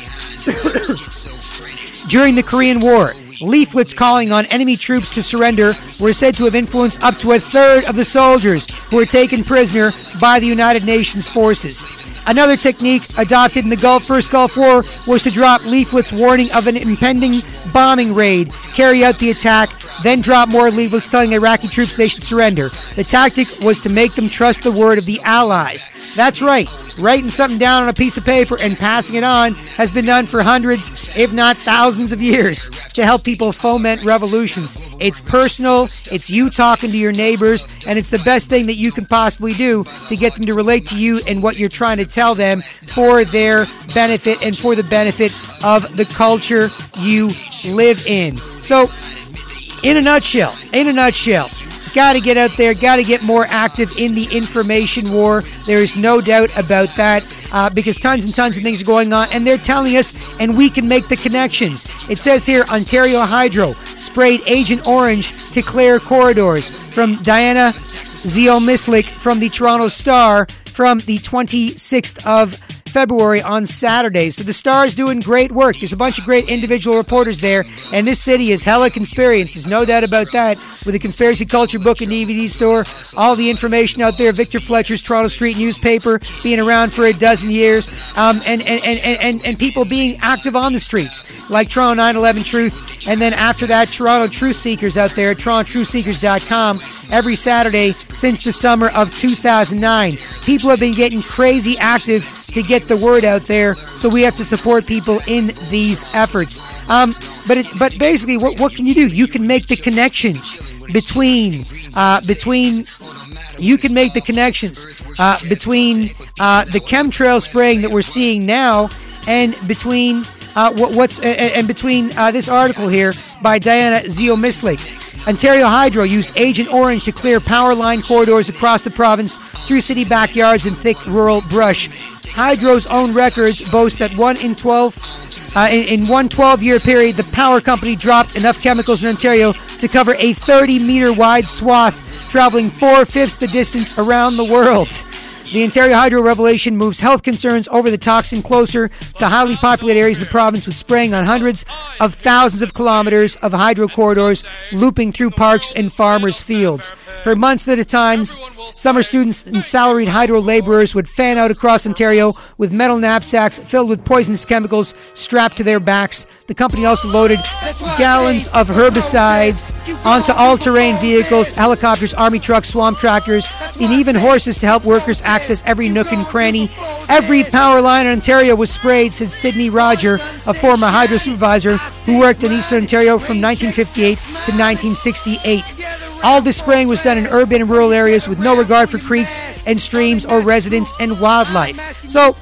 during the Korean War, leaflets calling on enemy troops to surrender were said to have influenced up to a third of the soldiers who were taken prisoner by the United Nations forces. Another technique adopted in the Gulf First Gulf War was to drop leaflets warning of an impending bombing raid, carry out the attack, then drop more leaflets telling Iraqi troops they should surrender. The tactic was to make them trust the word of the Allies. That's right. Writing something down on a piece of paper and passing it on has been done for hundreds, if not thousands of years to help people foment revolutions. It's personal, it's you talking to your neighbors, and it's the best thing that you can possibly do to get them to relate to you and what you're trying to tell them for their benefit and for the benefit of the culture you live in. So, in a nutshell, in a nutshell, got to get out there, got to get more active in the information war. There is no doubt about that, uh, because tons and tons of things are going on, and they're telling us, and we can make the connections. It says here, Ontario Hydro sprayed Agent Orange to clear corridors. From Diana Ziomislik from the Toronto Star from the twenty-sixth of February on Saturday. So the Star is doing great work. There's a bunch of great individual reporters there, and this city is hella conspiracy. There's no doubt about that. With the Conspiracy Culture book and D V D store, all the information out there, Victor Fletcher's Toronto Street newspaper being around for a dozen years, um, and, and, and, and, and people being active on the streets, like Toronto nine eleven Truth, and then after that, Toronto Truth Seekers out there at Toronto Truth Seekers dot com every Saturday since the summer of two thousand nine. People have been getting crazy active to get the word out there, so we have to support people in these efforts. Um, but it, but basically, what what can you do? You can make the connections between uh, between. You can make the connections uh, between uh, the chemtrail spraying that we're seeing now, and between uh, what, what's uh, and between uh, this article here by Diana Ziomislik. Ontario Hydro used Agent Orange to clear power line corridors across the province through city backyards and thick rural brush. Hydro's own records boast that one in twelve, uh, in, in one twelve-year period, the power company dropped enough chemicals in Ontario to cover a thirty-meter wide swath, traveling four-fifths the distance around the world. The Ontario Hydro revelation moves health concerns over the toxin closer to highly populated areas of the province, with spraying on hundreds of thousands of kilometers of hydro corridors looping through parks and farmers' fields. For months at a time, summer students and salaried hydro laborers would fan out across Ontario with metal knapsacks filled with poisonous chemicals strapped to their backs. The company also loaded gallons of herbicides onto all-terrain vehicles, helicopters, army trucks, swamp tractors, and even horses to help workers access every nook and cranny. Every power line in Ontario was sprayed, said Sidney Roger, a former hydro supervisor who worked in Eastern Ontario from nineteen fifty-eight to nineteen sixty-eight. All this spraying was done in urban and rural areas with no regard for creeks and streams or residents and wildlife. So,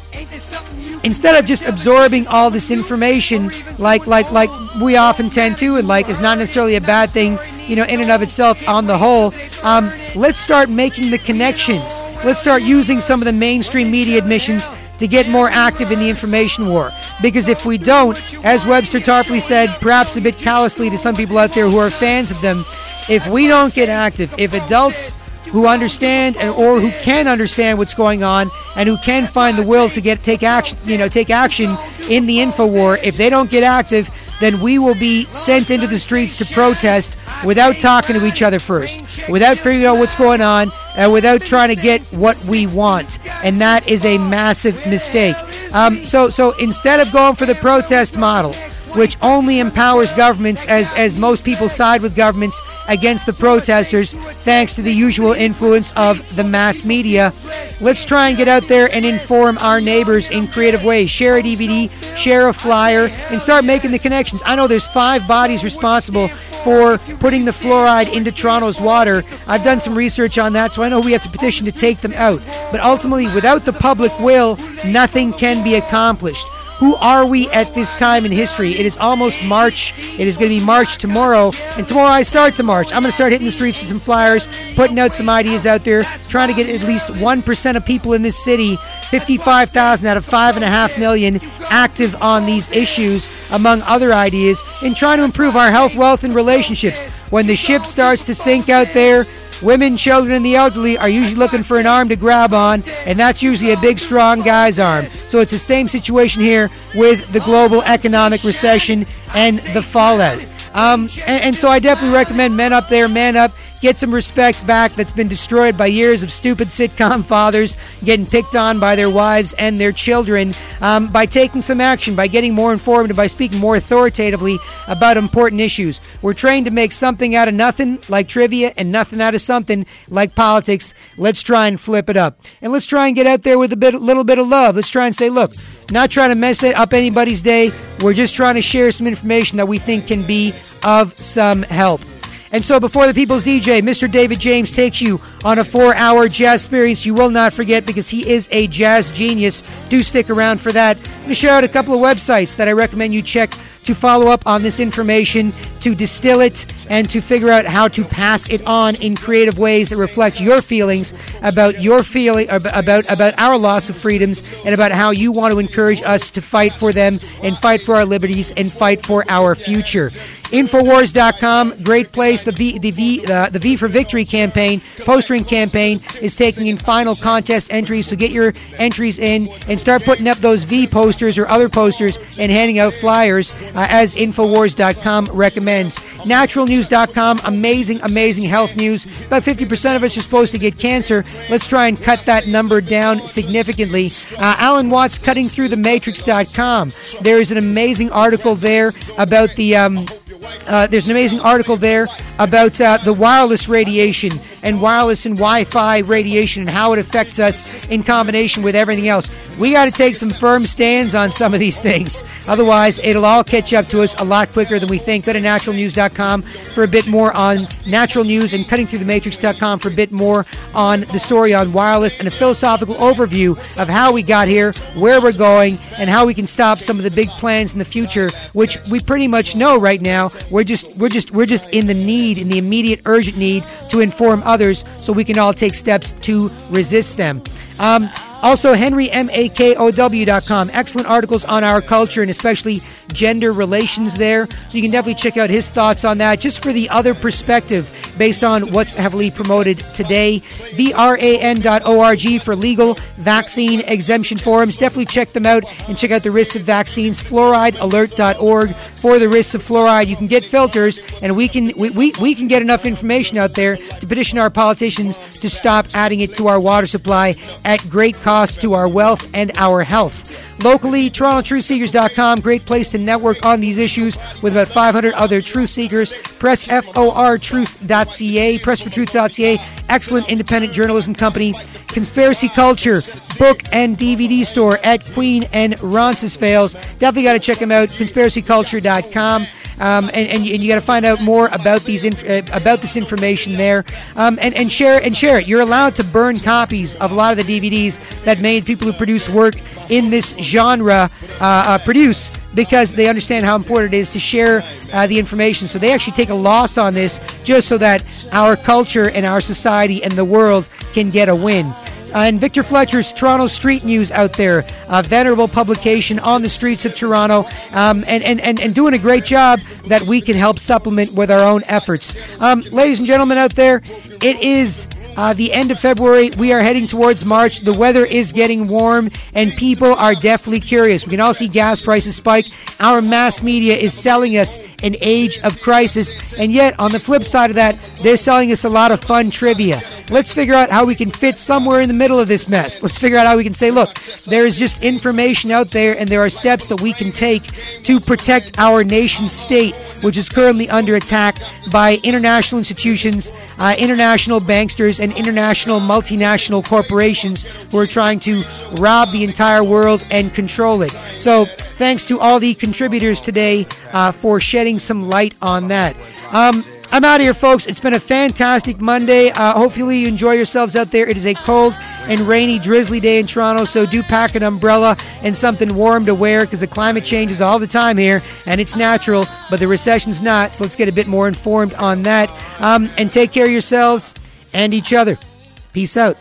instead of just absorbing all this information like like like we often tend to, and like is not necessarily a bad thing, you know, in and of itself on the whole, um, let's start making the connections. Let's start using some of the mainstream media admissions to get more active in the information war. Because if we don't, as Webster Tarpley said, perhaps a bit callously to some people out there who are fans of them, if we don't get active, if adults who understand and, or who can understand what's going on and who can find the will to get take action, you know, take action in the InfoWar, if they don't get active, then we will be sent into the streets to protest without talking to each other first, without figuring out what's going on, and without trying to get what we want. And that is a massive mistake. Um, so, so instead of going for the protest model, which only empowers governments, as, as most people side with governments against the protesters, thanks to the usual influence of the mass media, let's try and get out there and inform our neighbors in creative ways. Share a D V D, share a flyer, and start making the connections. I know there's five bodies responsible for putting the fluoride into Toronto's water. I've done some research on that, so I know we have to petition to take them out. But ultimately, without the public will, nothing can be accomplished. Who are we at this time in history? It is almost March. It is going to be March tomorrow. And tomorrow I start to march. I'm going to start hitting the streets with some flyers, putting out some ideas out there, trying to get at least one percent of people in this city, fifty-five thousand out of five point five million, active on these issues, among other ideas, and trying to improve our health, wealth, and relationships. When the ship starts to sink out there, women, children, and the elderly are usually looking for an arm to grab on, and that's usually a big, strong guy's arm. So it's the same situation here with the global economic recession and the fallout. Um, and, and so I definitely recommend men up there, man up, get some respect back that's been destroyed by years of stupid sitcom fathers getting picked on by their wives and their children, um, by taking some action, by getting more informed, and by speaking more authoritatively about important issues. We're trained to make something out of nothing, like trivia, and nothing out of something, like politics. Let's try and flip it up. And let's try and get out there with a bit, little bit of love. Let's try and say, look, not trying to mess it up anybody's day. We're just trying to share some information that we think can be of some help. And so before the People's D J, Mister David James takes you on a four-hour jazz experience you will not forget, because he is a jazz genius. Do stick around for that. I'm going to share out a couple of websites that I recommend you check to follow up on this information, to distill it, and to figure out how to pass it on in creative ways that reflect your feelings about your feeling about about our loss of freedoms, and about how you want to encourage us to fight for them and fight for our liberties and fight for our future. Infowars dot com, great place. The V, the V, uh, the V for Victory campaign, postering campaign, is taking in final contest entries. So get your entries in and start putting up those V posters or other posters and handing out flyers, uh, as Infowars dot com recommends. Natural News dot com, amazing, amazing health news. About fifty percent of us are supposed to get cancer. Let's try and cut that number down significantly. Uh, Alan Watts, Cutting Through The Matrix dot com. There is an amazing article there about the... Um, Uh, there's an amazing article there about uh, the wireless radiation and wireless and Wi-Fi radiation and how it affects us in combination with everything else. We got to take some firm stands on some of these things. Otherwise, it'll all catch up to us a lot quicker than we think. Go to Natural News dot com for a bit more on natural news, and Cutting Through The Matrix dot com for a bit more on the story on wireless and a philosophical overview of how we got here, where we're going, and how we can stop some of the big plans in the future, which we pretty much know right now. We're just, we're just, we're just in the need, in the immediate, urgent need to inform others so we can all take steps to resist them. Um, also, Henry Makow dot com. Excellent articles on our culture and especially gender relations there. So you can definitely check out his thoughts on that, just for the other perspective based on what's heavily promoted today. V R A N dot org for legal vaccine exemption forums. Definitely check them out and check out the risks of vaccines. Fluoride Alert dot org for the risks of fluoride. You can get filters, and we can we, we, we can get enough information out there to petition our politicians to stop adding it to our water supply at great cost to our wealth and our health. Locally, Toronto Truth Seekers dot com, great place to network on these issues with about five hundred other truth seekers. Press for truth dot c a, press for truth dot c a, excellent independent journalism company. Conspiracy Culture, book and D V D store at Queen and Roncesvalles. Definitely got to check them out, conspiracy culture dot com. Um, and, and, you, and you got to find out more about these inf- uh, about this information there, um, and, and share and share it. You're allowed to burn copies of a lot of the D V Ds that made people who produce work in this genre uh, uh, produce, because they understand how important it is to share uh, the information. So they actually take a loss on this just so that our culture and our society and the world can get a win. Uh, and Victor Fletcher's Toronto Street News out there, a venerable publication on the streets of Toronto, um, and, and, and, and doing a great job that we can help supplement with our own efforts. Um, ladies and gentlemen out there, it is uh, the end of February. We are heading towards March. The weather is getting warm, and people are definitely curious. We can all see gas prices spike. Our mass media is selling us an age of crisis, and yet, on the flip side of that, they're selling us a lot of fun trivia. Let's figure out how we can fit somewhere in the middle of this mess. Let's figure out how we can say, look, there is just information out there, and there are steps that we can take to protect our nation state, which is currently under attack by international institutions, uh, international banksters, and international multinational corporations who are trying to rob the entire world and control it. So thanks to all the contributors today uh, for shedding some light on that. Um, I'm out of here, folks. It's been a fantastic Monday. Uh, hopefully you enjoy yourselves out there. It is a cold and rainy, drizzly day in Toronto, so do pack an umbrella and something warm to wear, because the climate changes all the time here, and it's natural, but the recession's not, so let's get a bit more informed on that. Um, and take care of yourselves and each other. Peace out.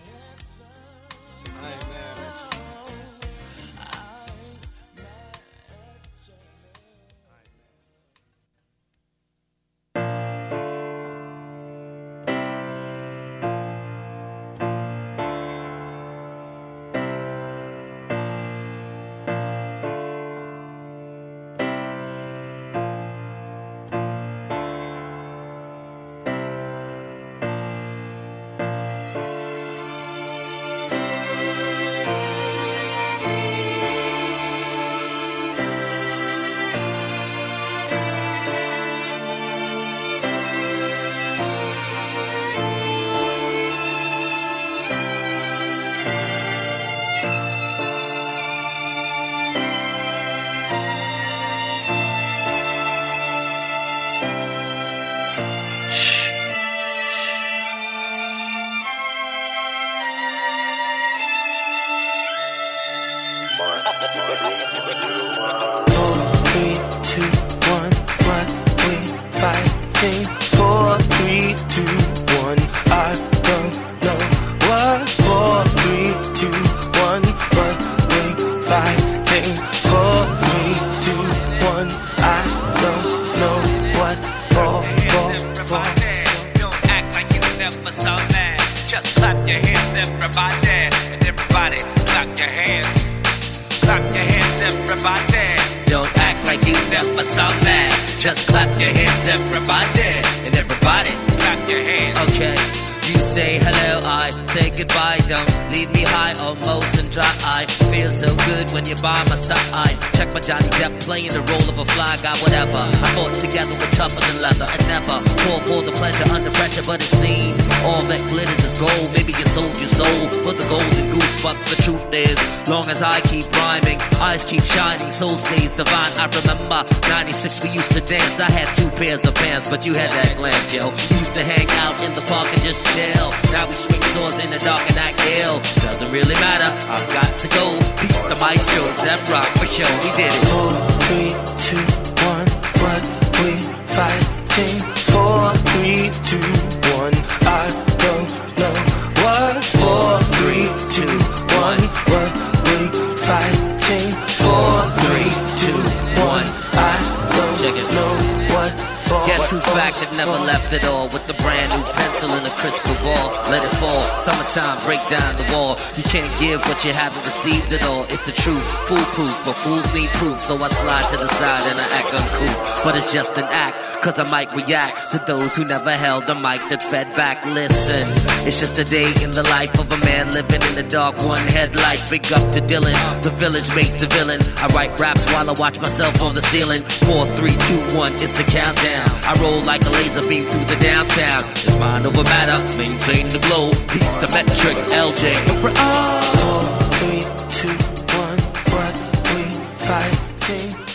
Just clap your hands, everybody, and everybody clap your hands. Okay, you say hello, I say goodbye. Don't leave me high, almost and dry. I feel so good when you're by my side. Check my Johnny Depp playing the role of a fly guy, whatever. I thought together we're tougher than leather, and never fall for the pleasure under pressure. But it seems all that glitters is gold. Maybe you sold your soul for the golden goose, but the truth is, long as I keep rhyming, eyes keep shining, soul stays divine. I remember ninety-six we used to dance. I had two pairs of pants, but you had that glance, yo. We used to hang out in the park and just chill. Now we swing swords in the dark and act ill. Doesn't really matter, I've got to go. Peace to my shows, that rock for sure. We did it. Four, three, two, one. What we fighting for? Three, two, one. I don't know what. Four, three, two, one. What we fighting for? Three, two, one. I don't know what. Guess who's back that never left at all, with the brand new pencil and a crystal ball. Let it fall, summertime, break down the wall. You can't give what you haven't received at all. It's the truth, foolproof, but fools need proof. So I slide to the side and I act uncouth, but it's just an act, cause I might react to those who never held a mic that fed back. Listen, it's just a day in the life of a man living in the dark, one headlight. Big up to Dylan, the village makes the villain. I write raps while I watch myself on the ceiling. Four, three, two, one, it's the countdown. I roll like a laser beam through the downtown. It's mind over matter, maintain the glow. Peace to metric, L J. Four, three, two, one. What we fight